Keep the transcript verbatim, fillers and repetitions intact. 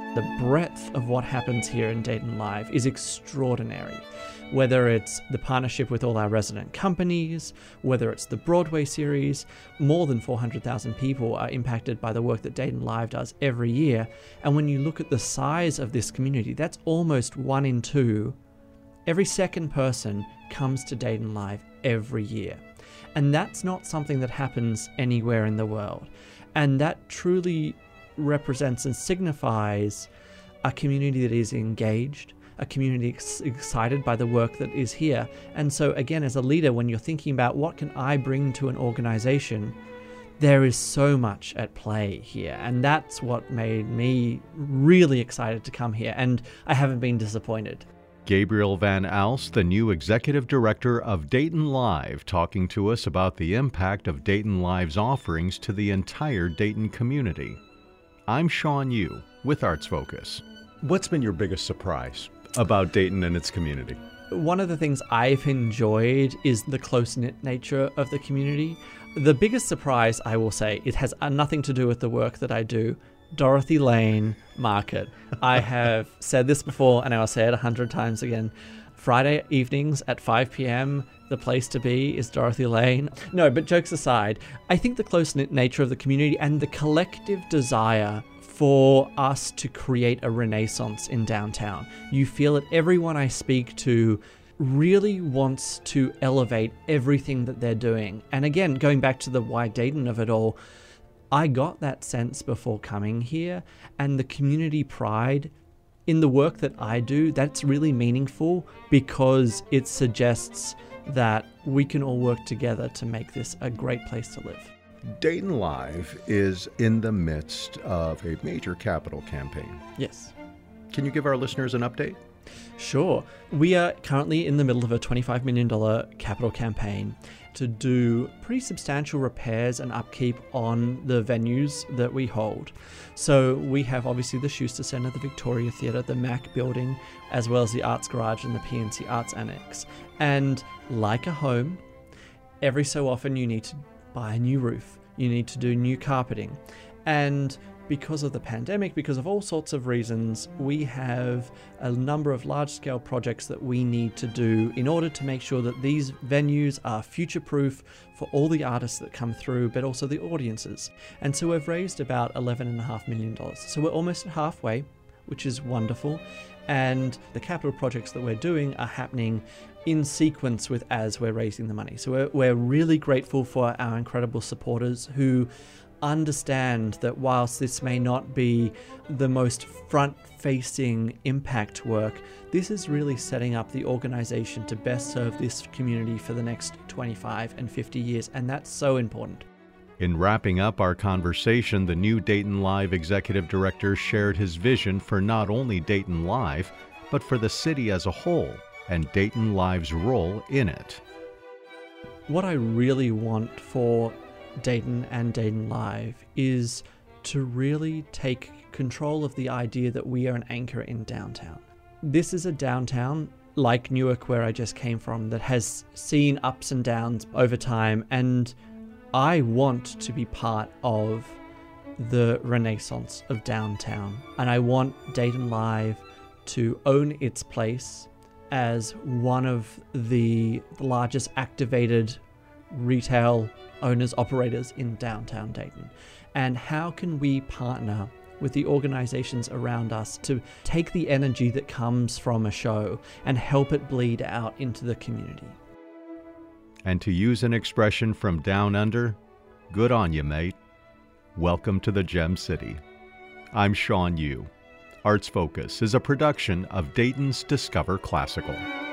The breadth of what happens here in Dayton Live is extraordinary. Whether it's the partnership with all our resident companies, whether it's the Broadway series, more than four hundred thousand people are impacted by the work that Dayton Live does every year. And when you look at the size of this community, that's almost one in two. Every second person comes to Dayton Live every year. And that's not something that happens anywhere in the world. And that truly represents and signifies a community that is engaged, a community ex- excited by the work that is here. And so again, as a leader, when you're thinking about what can I bring to an organization, there is so much at play here. And that's what made me really excited to come here. And I haven't been disappointed. Gabriel Van Aalst, the new executive director of Dayton Live, talking to us about the impact of Dayton Live's offerings to the entire Dayton community. I'm Sean Yu with Arts Focus. What's been your biggest surprise about Dayton and its community? One of the things I've enjoyed is the close-knit nature of the community. The biggest surprise, I will say, it has nothing to do with the work that I do. Dorothy Lane Market. I have said this before and I will say it a hundred times again. Friday evenings at five p.m., the place to be is Dorothy Lane. No, but jokes aside, I think the close-knit nature of the community and the collective desire for us to create a renaissance in downtown. You feel it. Everyone I speak to really wants to elevate everything that they're doing. And again, going back to the why Dayton of it all, I got that sense before coming here, and the community pride in the work that I do, that's really meaningful because it suggests that we can all work together to make this a great place to live. Dayton Live is in the midst of a major capital campaign. Yes. Can you give our listeners an update? Sure. We are currently in the middle of a twenty-five million dollars capital campaign to do pretty substantial repairs and upkeep on the venues that we hold. So we have obviously the Schuster Center, the Victoria Theatre, the Mac Building, as well as the Arts Garage and the P N C Arts Annex. And like a home, every so often you need to buy a new roof, you need to do new carpeting. And because of the pandemic, because of all sorts of reasons, we have a number of large-scale projects that we need to do in order to make sure that these venues are future-proof for all the artists that come through, but also the audiences. And so we've raised about eleven point five million dollars. So we're almost halfway, which is wonderful. And the capital projects that we're doing are happening in sequence with as we're raising the money. So we're, we're really grateful for our incredible supporters who understand that whilst this may not be the most front-facing impact work, this is really setting up the organization to best serve this community for the next twenty-five and fifty years, and that's so important. In wrapping up our conversation, the new Dayton Live executive director shared his vision for not only Dayton Live, but for the city as a whole, and Dayton Live's role in it. What I really want for Dayton and Dayton Live is to really take control of the idea that we are an anchor in downtown. This is a downtown like Newark, where I just came from, that has seen ups and downs over time, and I want to be part of the renaissance of downtown, and I want Dayton Live to own its place as one of the largest activated retail owners, operators in downtown Dayton. And how can we partner with the organizations around us to take the energy that comes from a show and help it bleed out into the community? And to use an expression from down under, good on you, mate. Welcome to the Gem City. I'm Sean Yu. Arts Focus is a production of Dayton's Discover Classical.